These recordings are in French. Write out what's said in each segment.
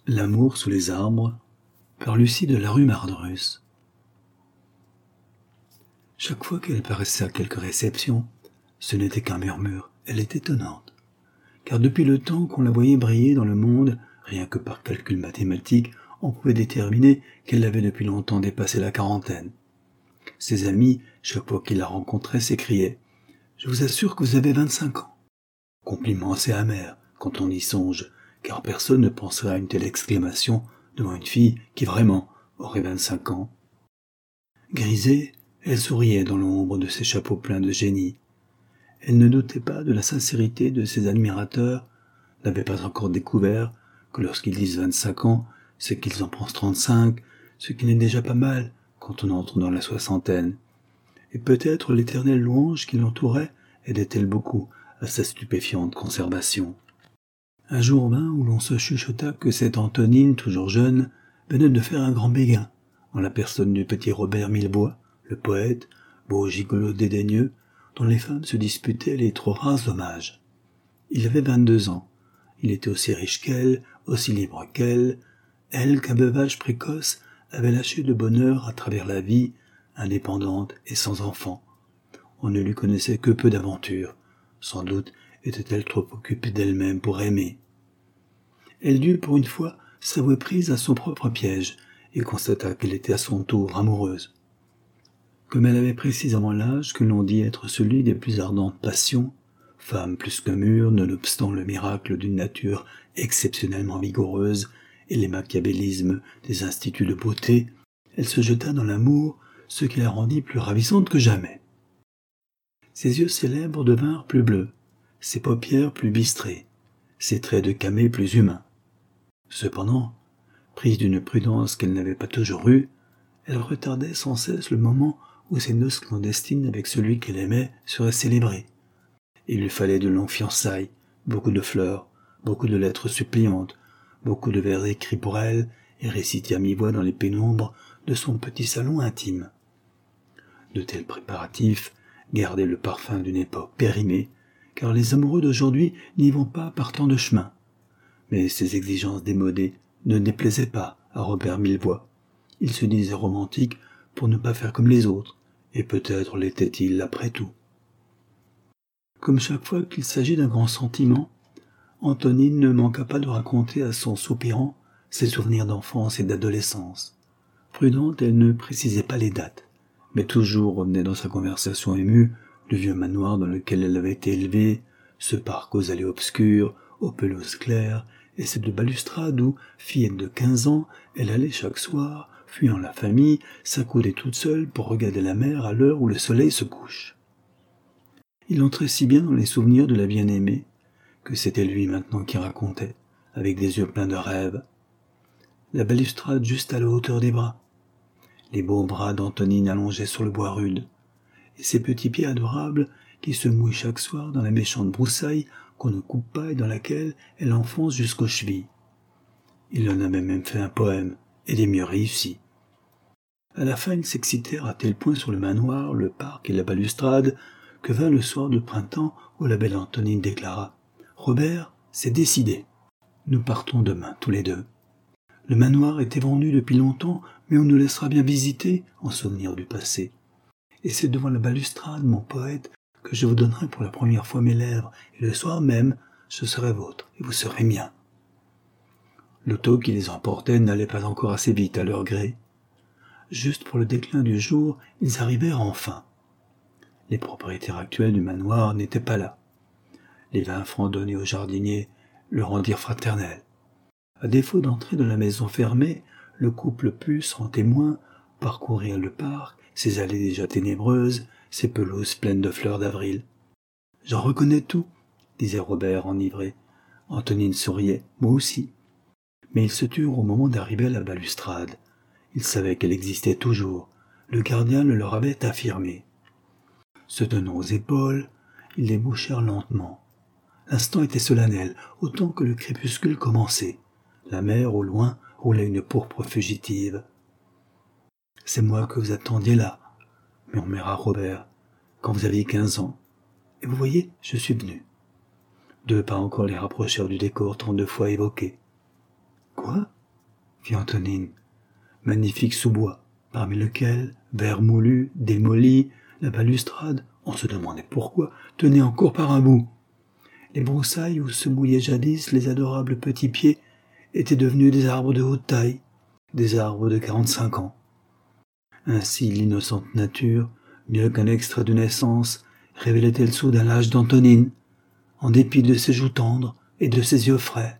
L'amour sous les arbres, par Lucie de la rue Mardrus. Chaque fois qu'elle paraissait à quelque réception, ce n'était qu'un murmure, elle est étonnante. Car depuis le temps qu'on la voyait briller dans le monde, rien que par calcul mathématique, on pouvait déterminer qu'elle avait depuis longtemps dépassé la quarantaine. Ses amis, chaque fois qu'ils la rencontraient, s'écriaient « Je vous assure que vous avez 25 ans ». Compliment assez amer quand on y songe, car personne ne penserait à une telle exclamation devant une fille qui vraiment aurait 25 ans. Grisée, elle souriait dans l'ombre de ses chapeaux pleins de génie. Elle ne doutait pas de la sincérité de ses admirateurs, n'avait pas encore découvert que lorsqu'ils disent 25 ans, c'est qu'ils en pensent 35, ce qui n'est déjà pas mal quand on entre dans la soixantaine. Et peut-être l'éternelle louange qui l'entourait aidait-elle beaucoup à sa stupéfiante conservation. Un jour vint où l'on se chuchota que cette Antonine, toujours jeune, venait de faire un grand béguin, en la personne du petit Robert Millebois, le poète, beau gigolo dédaigneux, dont les femmes se disputaient les trop rares hommages. Il avait 22 ans. Il était aussi riche qu'elle, aussi libre qu'elle, elle qu'un veuvage précoce avait lâché de bonne heure à travers la vie, indépendante et sans enfant. On ne lui connaissait que peu d'aventures. Sans doute était-elle trop occupée d'elle-même pour aimer. Elle dut, pour une fois, s'avouer prise à son propre piège, et constata qu'elle était à son tour amoureuse. Comme elle avait précisément l'âge que l'on dit être celui des plus ardentes passions, femme plus que mûre, nonobstant le miracle d'une nature exceptionnellement vigoureuse et les machiavélismes des instituts de beauté, elle se jeta dans l'amour, ce qui la rendit plus ravissante que jamais. Ses yeux célèbres devinrent plus bleus, ses paupières plus bistrées, ses traits de camée plus humains. Cependant, prise d'une prudence qu'elle n'avait pas toujours eue, elle retardait sans cesse le moment où ses noces clandestines avec celui qu'elle aimait seraient célébrées. Il lui fallait de longues fiançailles, beaucoup de fleurs, beaucoup de lettres suppliantes, beaucoup de vers écrits pour elle et récités à mi-voix dans les pénombres de son petit salon intime. De tels préparatifs gardaient le parfum d'une époque périmée, car les amoureux d'aujourd'hui n'y vont pas par tant de chemin. Mais ces exigences démodées ne déplaisaient pas à Robert Millebois. Il se disait romantique pour ne pas faire comme les autres, et peut-être l'était-il après tout. Comme chaque fois qu'il s'agit d'un grand sentiment, Antonine ne manqua pas de raconter à son soupirant ses souvenirs d'enfance et d'adolescence. Prudente, elle ne précisait pas les dates, mais toujours revenait dans sa conversation émue le vieux manoir dans lequel elle avait été élevée, ce parc aux allées obscures, aux pelouses claires, et cette balustrade où, fillette de 15 ans, elle allait chaque soir, fuyant la famille, s'accouder toute seule pour regarder la mer à l'heure où le soleil se couche. Il entrait si bien dans les souvenirs de la bien-aimée, que c'était lui maintenant qui racontait, avec des yeux pleins de rêves. La balustrade juste à la hauteur des bras, les beaux bras d'Antonine allongés sur le bois rude, et ses petits pieds adorables qui se mouillent chaque soir dans la méchante broussaille qu'on ne coupe pas et dans laquelle elle enfonce jusqu'aux chevilles. Il en avait même fait un poème, et des mieux réussis. À la fin, ils s'excitèrent à tel point sur le manoir, le parc et la balustrade, que vint le soir de printemps où la belle Antonine déclara « Robert, c'est décidé. Nous partons demain, tous les deux. Le manoir était vendu depuis longtemps, mais on nous laissera bien visiter en souvenir du passé. Et c'est devant la balustrade, mon poète, que je vous donnerai pour la première fois mes lèvres, et le soir même, je serai vôtre, et vous serez mien. » L'auto qui les emportait n'allait pas encore assez vite à leur gré. Juste pour le déclin du jour, ils arrivèrent enfin. Les propriétaires actuels du manoir n'étaient pas là. Les 20 francs donnés au jardinier le rendirent fraternel. À défaut d'entrer dans la maison fermée, le couple put, sans témoin, parcourir le parc, ses allées déjà ténébreuses, ses pelouses pleines de fleurs d'avril. « J'en reconnais tout, » disait Robert enivré. Antonine souriait, moi aussi. Mais ils se turent au moment d'arriver à la balustrade. Ils savaient qu'elle existait toujours. Le gardien le leur avait affirmé. Se tenant aux épaules, ils les bouchèrent lentement. L'instant était solennel, autant que le crépuscule commençait. La mer, au loin, roulait une pourpre fugitive. « C'est moi que vous attendiez là, » murmura Robert, « quand vous aviez 15 ans. Et vous voyez, je suis venu. » 2 pas encore les rapprochèrent du décor tant de fois évoqué. « Quoi ? fit Antonine. Magnifique sous-bois, parmi lequel, verre moulu, démoli, la balustrade, on se demandait pourquoi, tenait encore par un bout. Les broussailles où se mouillaient jadis les adorables petits pieds étaient devenus des arbres de haute taille, des arbres de 45 ans. Ainsi l'innocente nature, mieux qu'un extrait de naissance, révélait-elle soudain l'âge d'Antonine, en dépit de ses joues tendres et de ses yeux frais.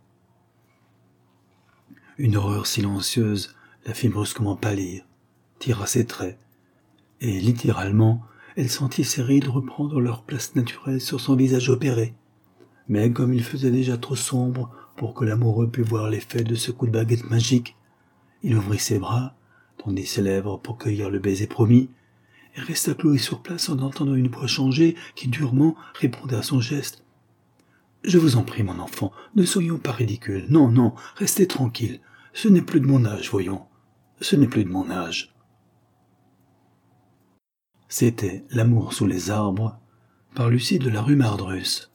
Une horreur silencieuse la fit brusquement pâlir, tira ses traits, et littéralement, elle sentit ses rides reprendre leur place naturelle sur son visage opéré. Mais comme il faisait déjà trop sombre pour que l'amoureux pût voir l'effet de ce coup de baguette magique, il ouvrit ses bras, tendit ses lèvres pour cueillir le baiser promis, et resta cloué sur place en entendant une voix changée qui durement répondait à son geste. « Je vous en prie, mon enfant, ne soyons pas ridicules. Non, non, restez tranquille. Ce n'est plus de mon âge, voyons. Ce n'est plus de mon âge. » C'était L'amour sous les arbres, par Lucie de la rue Mardrus.